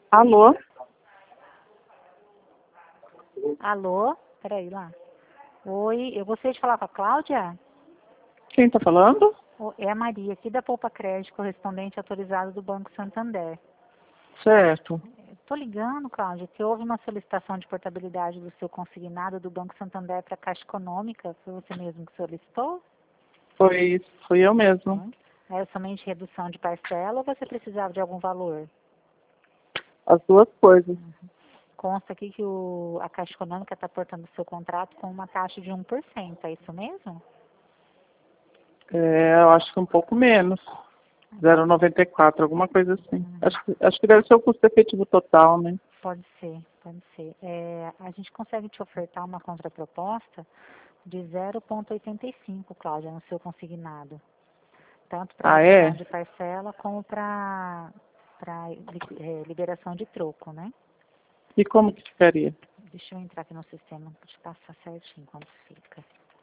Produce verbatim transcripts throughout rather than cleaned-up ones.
Alô? Alô? Peraí lá. Oi, eu gostaria de falar com a Cláudia? Quem tá falando? Ô, É a Maria, aqui da Poupa Crédito, correspondente autorizado do Banco Santander. Certo. Estou ligando, Cláudia, que houve uma solicitação de portabilidade do seu consignado do Banco Santander para a Caixa Econômica. Foi você mesmo que solicitou? Foi, fui eu mesmo. Hum. É somente redução de parcela ou você precisava de algum valor? As duas coisas. Consta aqui que o, a Caixa Econômica está portando o seu contrato com uma taxa de um por cento, é isso mesmo? É, eu acho que um pouco menos. zero vírgula noventa e quatro, alguma coisa assim. Uhum. Acho, que- acho que deve ser o custo efetivo total, né? Pode ser, pode ser. É, a gente consegue te ofertar uma contraproposta de zero vírgula oitenta e cinco, Cláudia, no seu consignado. Tanto para Ah, redução é? de parcela como para liberação de troco, né? E como que ficaria? Deixa eu entrar aqui no sistema para te passar certinho quanto fica.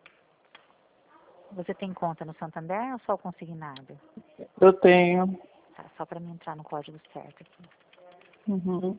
Você tem conta no Santander ou só o consignado? Eu tenho. Tá, só para mim entrar no código certo aqui. Uhum.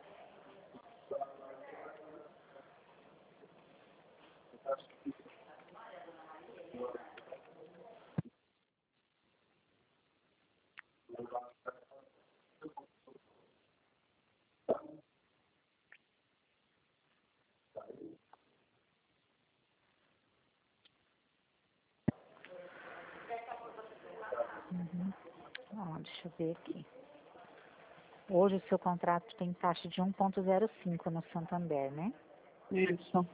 Uhum. Ó, deixa eu ver aqui. Hoje o seu contrato tem taxa de um vírgula zero cinco no Santander, né? Isso.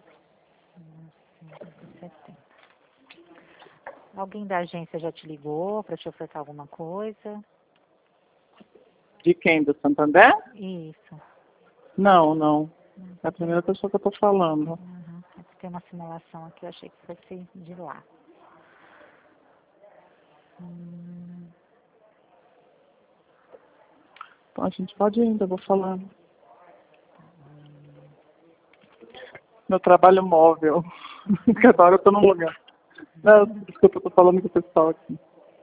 setenta. Alguém da agência já te ligou para te ofertar alguma coisa? De quem? Do Santander? Isso. Não, não. Uhum. É a primeira pessoa que eu tô falando. Uhum. É que tem uma simulação aqui, eu achei que fosse de lá. Hum, Então a gente pode ir ainda, eu vou falando. Meu trabalho móvel. Cada hora eu tô num lugar. Não, desculpa, eu tô falando com o pessoal aqui.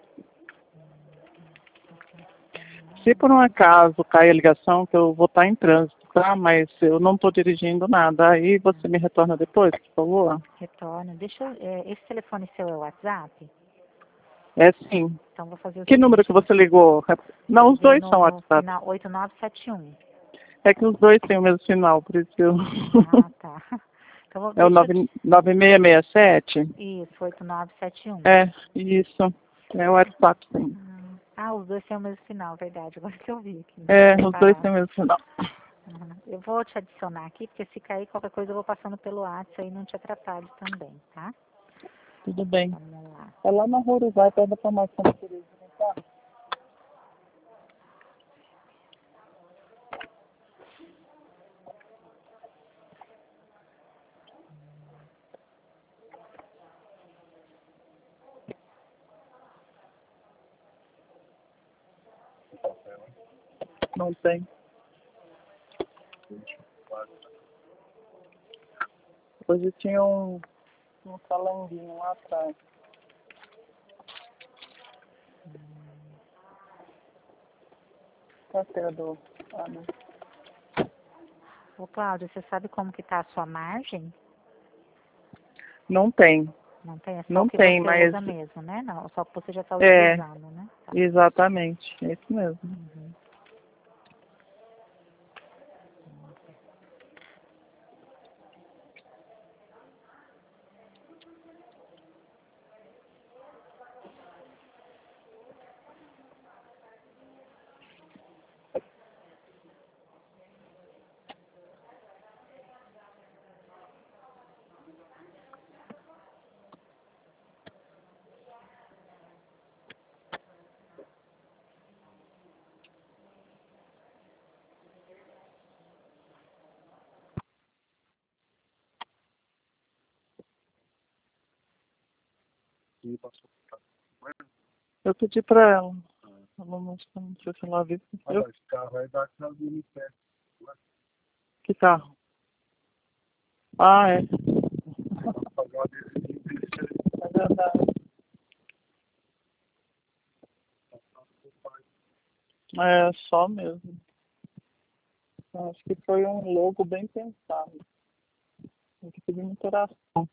Se por um acaso cair a ligação, que eu vou estar em trânsito, tá? Mas eu não estou dirigindo nada. Aí você me retorna depois, por favor? retorno. Deixa eu, é, esse telefone seu é o WhatsApp? É sim. Então vou fazer o Que número seguinte, que vou você ligou? Não, os liguei dois são no WhatsApp. final oito nove sete um. É que os dois têm o mesmo final, por isso que eu... Ah, tá. Então vou, É o deixa eu nove te... nove seis seis sete? Isso, oito nove sete um. É, isso. É o WhatsApp, sim. Ah, os dois têm o mesmo final, verdade. Agora que eu vi aqui, não É, tinha os dois reparado. têm o mesmo final. Uhum. Eu vou te adicionar aqui, porque se cair qualquer coisa eu vou passando pelo WhatsApp aí não te atrapalho também, tá? Tudo bem. Vamos lá. É lá na Rua Uruguai, perto da farmácia da Terezinha, tá? Não tem. Hoje tinha um, um calanguinho lá atrás. Carteira do... Ah, não. Ô, Cláudio, você sabe como que tá a sua margem? Não tem. Não tem, é só o Não que tem, você mas... usa mesmo, né? Não, só o que você já está É, utilizando, né? Tá. exatamente. É isso mesmo. Uhum. Eu pedi pra ela. Ela não não sei se ela viu. Eu... Esse carro é da casa do Unicef. Que carro? Ah, é. Pagar desse desse É verdade. É, só mesmo. Eu acho que foi um logo bem pensado. Tem que pedir muita oração.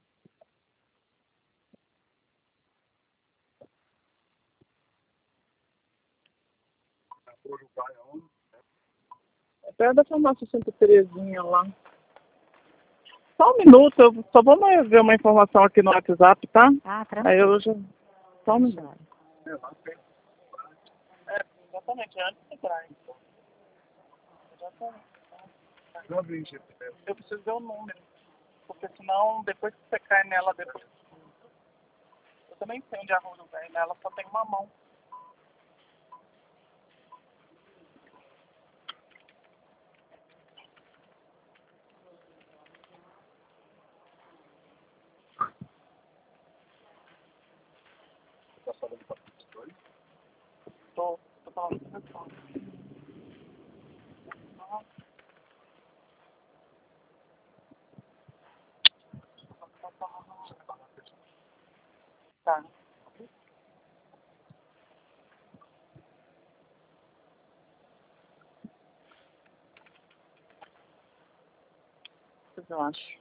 Uruguai, aonde? É perto da farmácia Santa Terezinha lá. Só um minuto, eu só vou mais ver uma informação aqui no WhatsApp, tá? Ah, Aí eu tranquilo. já... Só um minuto. É, lá perto. É, exatamente, antes de entrar. Então. Exatamente. Já vi G P S. Eu preciso ver o número. Porque senão, depois que você cai nela, depois... Eu também sei onde é a rua do velho, né? Ela só tem uma mão. Tá falando pra todos dois? Tô, tô falando com o pessoal. Tá. Eu acho.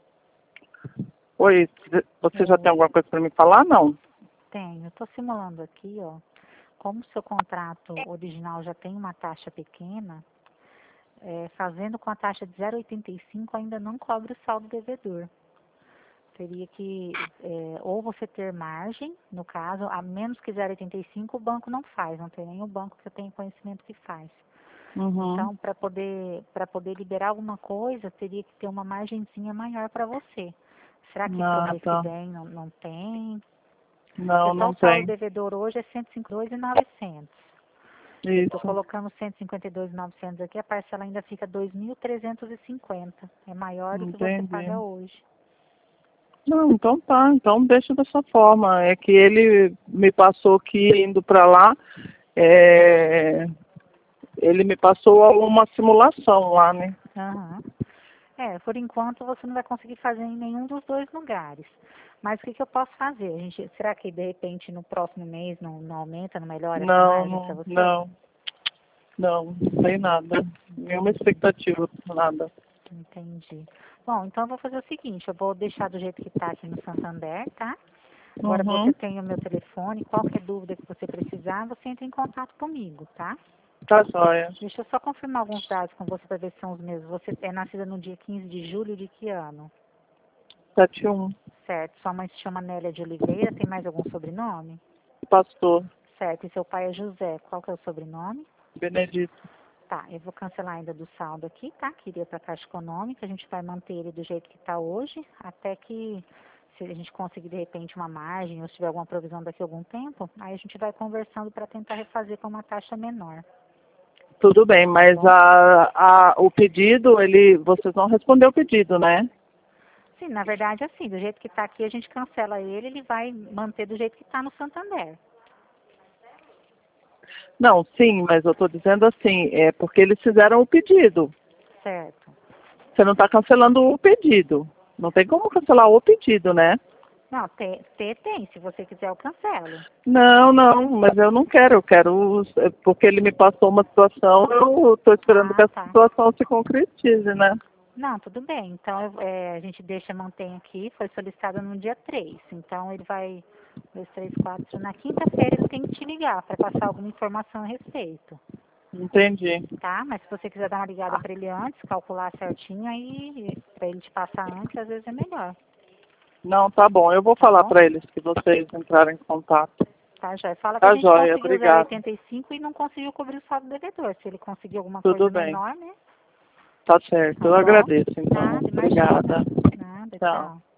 Oi, você já tem alguma coisa para me falar? Não. Tenho. Estou simulando aqui, ó. Como o seu contrato original já tem uma taxa pequena, é, fazendo com a taxa de zero vírgula oitenta e cinco ainda não cobre o saldo devedor. Teria que, é, ou você ter margem, no caso, a menos que zero vírgula oitenta e cinco o banco não faz, não tem nenhum banco que eu tenha conhecimento que faz. Uhum. Então, para poder, para poder liberar alguma coisa, teria que ter uma margenzinha maior para você. Será que para o Ah, mês tá. que vem não, não tem? Não, Porque só não o saldo tem. devedor hoje é cento e cinquenta e dois mil e novecentos. Estou Isso. colocando cento e cinquenta e dois mil e novecentos aqui, a parcela ainda fica dois mil trezentos e cinquenta. É maior do que você paga Entendi. hoje. Não, então tá. Então deixa dessa forma. É que ele me passou que indo para lá, é... ele me passou uma simulação lá, né? Aham. É, por enquanto você não vai conseguir fazer em nenhum dos dois lugares. Mas o que, que eu posso fazer? A gente, será que de repente no próximo mês não, não aumenta, não melhora essa Não, margem para não, você? não, não, não tem nada. Nenhuma expectativa, nada. Entendi. Bom, então eu vou fazer o seguinte, eu vou deixar do jeito que está aqui no Santander, tá? Agora você Uhum. tem o meu telefone, qualquer dúvida que você precisar, você entra em contato comigo, tá? Tá joia. Deixa eu só confirmar alguns dados com você para ver se são os mesmos. Você é nascida no dia quinze de julho de que ano? Sete um. Certo. Sua mãe se chama Nélia de Oliveira, tem mais algum sobrenome? Pastor Certo. E seu pai é José, qual que é o sobrenome? Benedito. Tá, eu vou cancelar ainda do saldo aqui, tá? Queria para a Caixa Econômica, a gente vai manter ele do jeito que está hoje, até que se a gente conseguir de repente uma margem ou se tiver alguma provisão daqui a algum tempo, aí a gente vai conversando para tentar refazer com uma taxa menor. Tudo bem, mas bom? a, a, o pedido, ele, vocês não respondeu o pedido, né? Sim, na verdade assim, do jeito que está aqui a gente cancela ele, ele vai manter do jeito que está no Santander. Não, sim, mas eu estou dizendo assim, é porque eles fizeram o pedido. Certo. Você não está cancelando o pedido. Não tem como cancelar o pedido, né? Não, ter, ter tem, se você quiser eu cancelo. Não, não, mas eu não quero, eu quero, os- é porque ele me passou uma situação, eu estou esperando que Ah, essa tá. situação se concretize, né? Não, tudo bem. Então eu- é, a gente deixa, mantém aqui, foi solicitado no dia três. Então ele vai, dois, três, quatro. Na quinta-feira ele tem que te ligar para passar alguma informação a respeito. Entendi. Tá? Mas se você quiser dar uma ligada para ele antes, calcular certinho, aí para ele te passar antes, às vezes é melhor. Não, tá bom, eu vou Tá falar bom? para eles que vocês entraram em contato. Tá, Jóia? Fala que a Tá gente joia, conseguiu zero vírgula obrigada. oitenta e cinco e não conseguiu cobrir o saldo devedor. Se ele conseguir alguma Tudo coisa bem, menor, né? tá certo, Tá eu bom? agradeço então. Nada, Obrigada. imagina. Nada, Tchau. tchau.